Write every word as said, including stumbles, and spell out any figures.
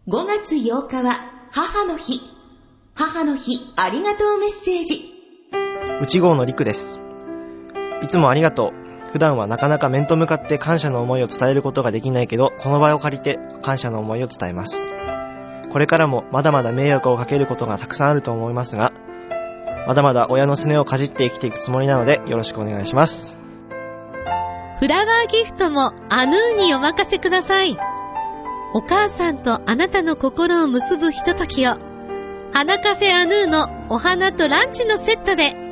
ごがつようかは母の日。母の日ありがとうメッセージ。 内郷のりくです。いつもありがとう。普段はなかなか面と向かって感謝の思いを伝えることができないけど、この場を借りて感謝の思いを伝えます。これからもまだまだ迷惑をかけることがたくさんあると思いますが、まだまだ親のすねをかじって生きていくつもりなのでよろしくお願いします。 フラワーギフトもアヌーにお任せください。お母さんとあなたの心を結ぶひとときを、花カフェアヌーのお花とランチのセットで